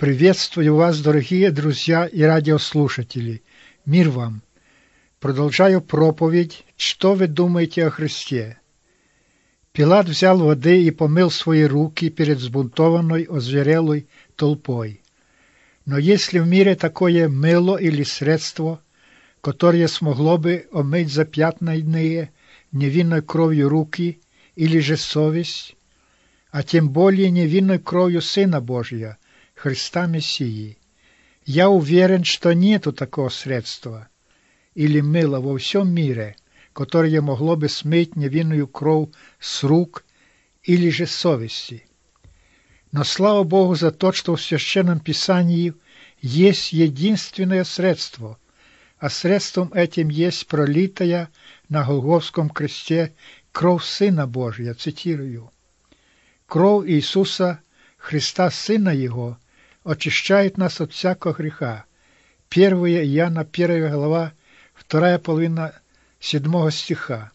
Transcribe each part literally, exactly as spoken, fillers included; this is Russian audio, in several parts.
Приветствую вас, дорогие друзья и радиослушатели. Мир вам. Продолжаю проповедь «Что вы думаете о Христе?». Пилат взял воды и помыл свои руки перед взбунтованной, озверелой толпой. Но есть ли в мире такое мыло или средство, которое смогло бы омыть запятнанные невинной кровью руки или же совесть, а тем более невинной кровью Сына Божия, Христа Мессии? Я уверен, что нету такого средства или мыла во всем мире, которое могло бы смыть невинную кровь с рук или же совести. Но слава Богу за то, что в Священном Писании есть единственное средство, а средством этим есть пролитая на Голгофском кресте кровь Сына Божия, цитирую. Кровь Иисуса Христа, Сына Его, очищает нас от всякого греха. первое Иоанна, первая глава, вторая половина седьмого стиха.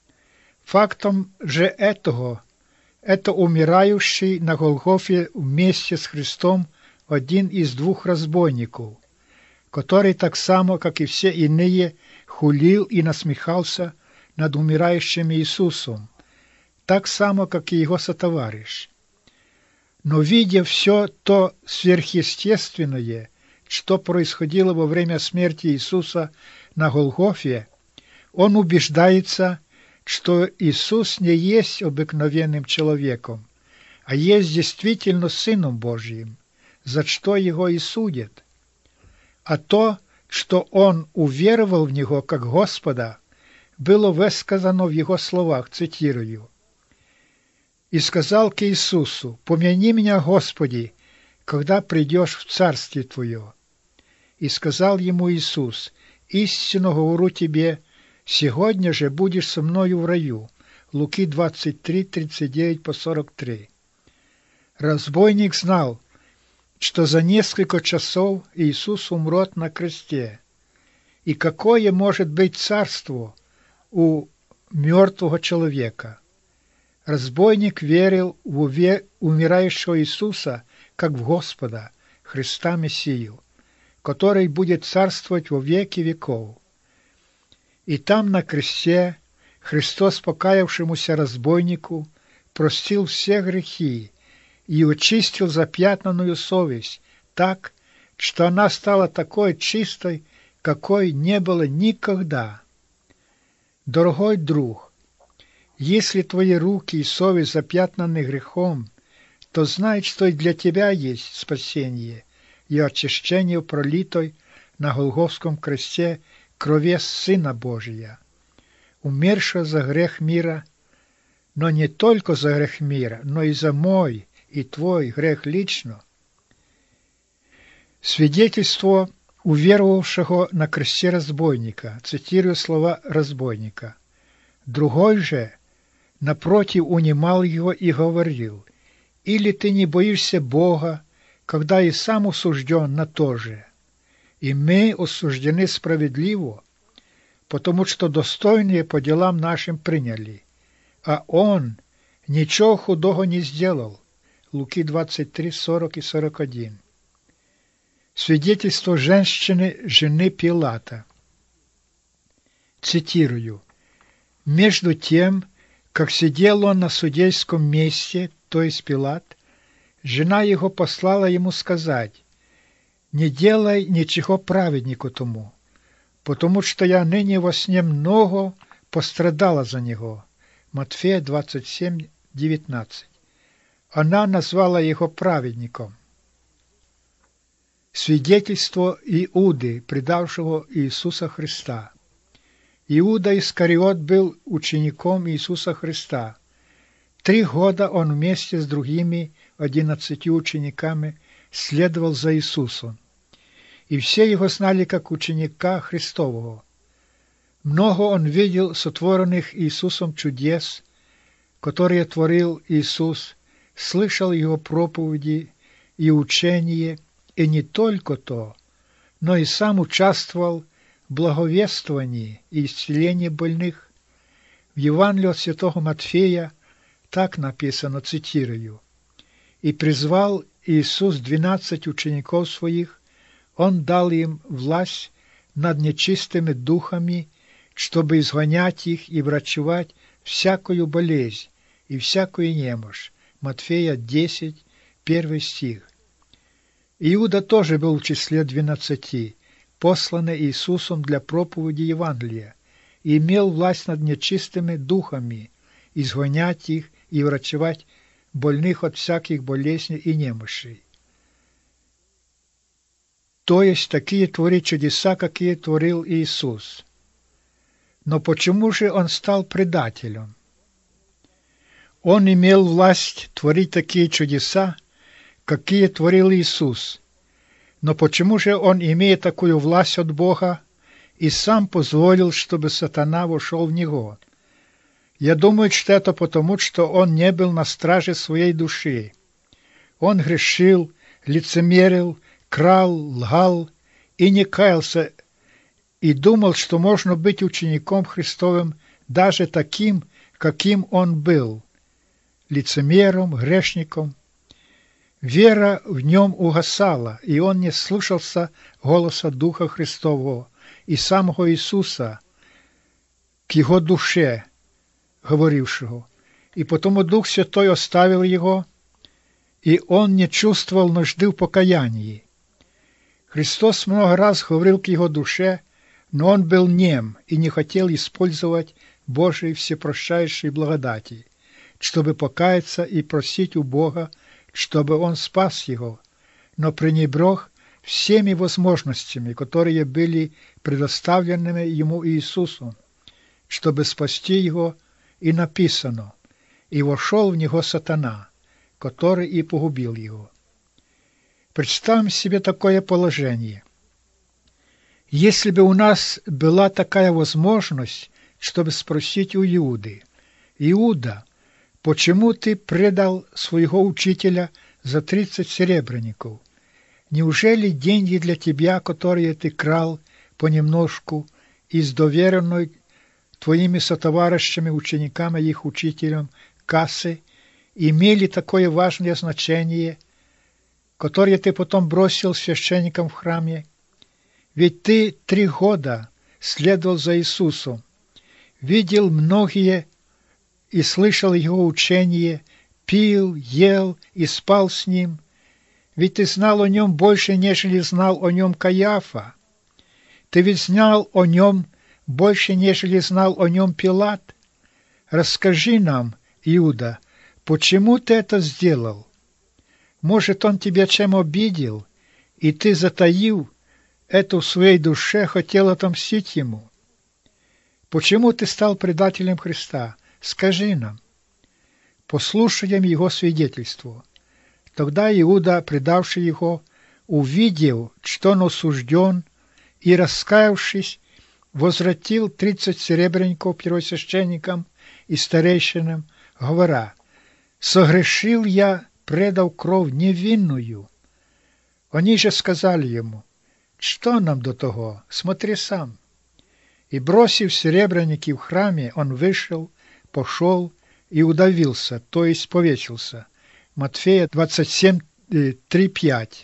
Фактом же этого это умирающий на Голгофе вместе с Христом один из двух разбойников, который так само, как и все иные, хулил и насмехался над умирающим Иисусом, так само, как и его сотоварищ. Но видя все то сверхъестественное, что происходило во время смерти Иисуса на Голгофе, он убеждается, что Иисус не есть обыкновенным человеком, а есть действительно Сыном Божьим, за что его и судят. А то, что он уверовал в Него как Господа, было высказано в его словах, цитирую. «И сказал к Иисусу: помяни меня, Господи, когда придешь в Царствие Твое. И сказал ему Иисус: истинно говорю тебе, сегодня же будешь со мною в раю». Луки двадцать три, тридцать девять по сорок три. Разбойник знал, что за несколько часов Иисус умрет на кресте. И какое может быть царство у мертвого человека? Разбойник верил в умирающего Иисуса как в Господа, Христа Мессию, который будет царствовать во веки веков. И там на кресте Христос покаявшемуся разбойнику простил все грехи и очистил запятнанную совесть так, что она стала такой чистой, какой не было никогда. Дорогой друг, если твои руки и совесть запятнаны грехом, то знай, что и для тебя есть спасение и очищение пролитой на Голгофском кресте крови Сына Божия, умершего за грех мира, но не только за грех мира, но и за мой и твой грех лично. Свидетельство уверовавшего на кресте разбойника, цитирую слова разбойника. Другой же, напротив, унимал его и говорил: «Или ты не боишься Бога, когда и сам осужден на то же? И мы осуждены справедливо, потому что достойные по делам нашим приняли, а он ничего худого не сделал». Луки двадцать три, сорок и сорок один. Свидетельство женщины, жены Пилата. Цитирую. «Между тем, как сидел он на судейском месте, то есть Пилат, жена его послала ему сказать: не делай ничего праведнику тому, потому что я ныне во сне много пострадала за него». Матфея двадцать семь, девятнадцать. Она назвала его праведником. Свидетельство Иуды, предавшего Иисуса Христа. Иуда Искариот был учеником Иисуса Христа. Три года он вместе с другими одиннадцатью учениками следовал за Иисусом. И все его знали как ученика Христового. Много он видел сотворенных Иисусом чудес, которые творил Иисус, слышал его проповеди и учение, и не только то, но и сам участвовал в благовествовании и исцелении больных. В Евангелии от святого Матфея так написано, цитирую: «И призвал Иисус двенадцать учеников своих, Он дал им власть над нечистыми духами, чтобы изгонять их и врачевать всякую болезнь и всякую немощь. Матфея десять, первый стих. Иуда тоже был в числе двенадцати, посланный Иисусом для проповеди Евангелия, и имел власть над нечистыми духами, изгонять их и врачевать больных от всяких болезней и немощей. То есть такие творить чудеса, какие творил Иисус. Но почему же он стал предателем? Он имел власть творить такие чудеса, какие творил Иисус. Но почему же он, имея такую власть от Бога, и сам позволил, чтобы сатана вошел в него? Я думаю, что это потому, что он не был на страже своей души. Он грешил, лицемерил, крал, лгал и не каялся, и думал, что можно быть учеником Христовым даже таким, каким он был, лицемером, грешником. Вера в нем угасала, и он не слушался голоса Духа Христового и самого Иисуса к его душе, говорившего. И потому Дух Святой оставил его, и он не чувствовал нужды в покаянии. Христос много раз говорил к его душе, но он был нем и не хотел использовать Божьей всепрощающей благодати, чтобы покаяться и просить у Бога, чтобы Он спас его, но пренебрег всеми возможностями, которые были предоставлены ему Иисусом, чтобы спасти его, и написано: «И вошел в него сатана, который и погубил его». Представим себе такое положение. Если бы у нас была такая возможность, чтобы спросить у Иуды: «Иуда, почему ты предал своего учителя за тридцать серебряников? Неужели деньги для тебя, которые ты крал понемножку из доверенной твоими сотоварищами, учениками и их учителем кассы, имели такое важное значение, которое ты потом бросил священникам в храме? Ведь ты три года следовал за Иисусом, видел многие и слышал Его учение, пил, ел и спал с Ним. Ведь ты знал о Нем больше, нежели знал о Нем Каяфа. Ты ведь знал о Нем больше, нежели знал о Нем Пилат. Расскажи нам, Иуда, почему ты это сделал? Может, Он тебя чем обидел, и ты, затаив это в своей душе, хотел отомстить Ему? Почему ты стал предателем Христа? Скажи нам. Послушаем его свидетельство. Тогда Иуда, предавший его, увидел, что он осужден, и, раскаявшись, возвратил тридцать серебряников первосвященникам и старейшинам, говоря: «Согрешил я, предав кровь невинную». Они же сказали ему: «Что нам до того? Смотри сам». И, бросив серебряники в храме, он вышел, пошел и удавился, то есть повесился. Матфея двадцать семь, три пять.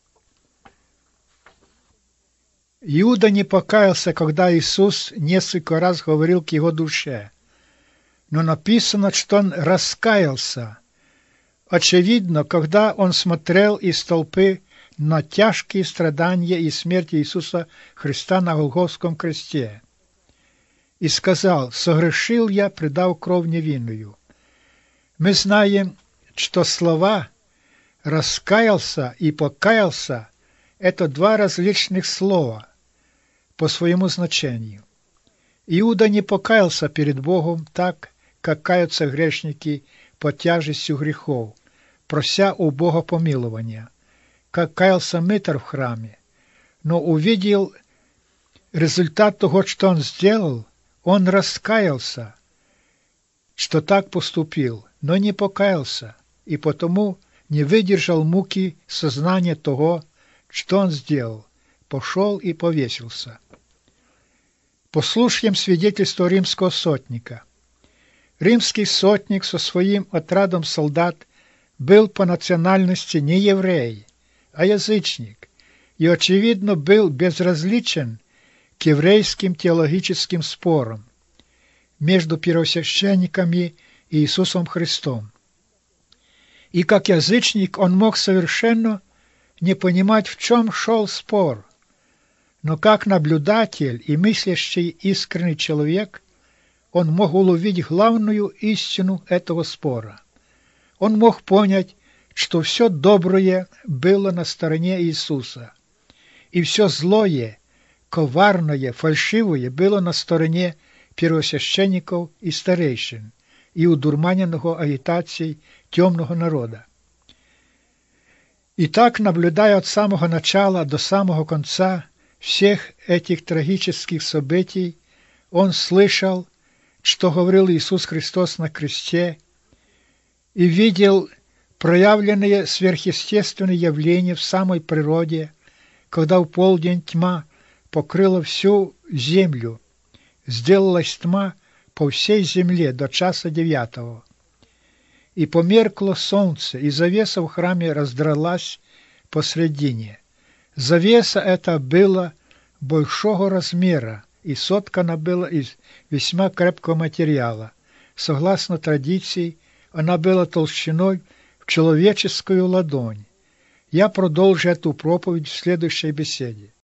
Иуда не покаялся, когда Иисус несколько раз говорил к его душе, но написано, что он раскаялся. Очевидно, когда он смотрел из толпы на тяжкие страдания и смерть Иисуса Христа на Голгофском кресте, и сказал: «Согрешил я, предав кровь невинную». Мы знаем, что слова «раскаялся» и «покаялся» – это два различных слова по своему значению. Иуда не покаялся перед Богом так, как каются грешники под тяжестью грехов, прося у Бога помилования, как каялся мытарь в храме, но увидел результат того, что он сделал. Он раскаялся, что так поступил, но не покаялся, и потому не выдержал муки сознания того, что он сделал, пошел и повесился. Послушаем свидетельство римского сотника. Римский сотник со своим отрядом солдат был по национальности не еврей, а язычник, и, очевидно, был безразличен к еврейским теологическим спорам между первосвященниками и Иисусом Христом. И как язычник он мог совершенно не понимать, в чем шел спор, но как наблюдатель и мыслящий искренний человек он мог уловить главную истину этого спора. Он мог понять, что все доброе было на стороне Иисуса, и все злое, коварное, фальшивое было на стороне первосвященников и старейшин и удурманенного агитацией темного народа. И так, наблюдая от самого начала до самого конца всех этих трагических событий, он слышал, что говорил Иисус Христос на кресте, и видел проявленные сверхъестественные явления в самой природе, когда в полдень тьма покрыла всю землю, сделалась тьма по всей земле до часа девятого. И померкло солнце, и завеса в храме раздралась посредине. Завеса эта была большого размера, и соткана была из весьма крепкого материала. Согласно традиции, она была толщиной в человеческую ладонь. Я продолжу эту проповедь в следующей беседе.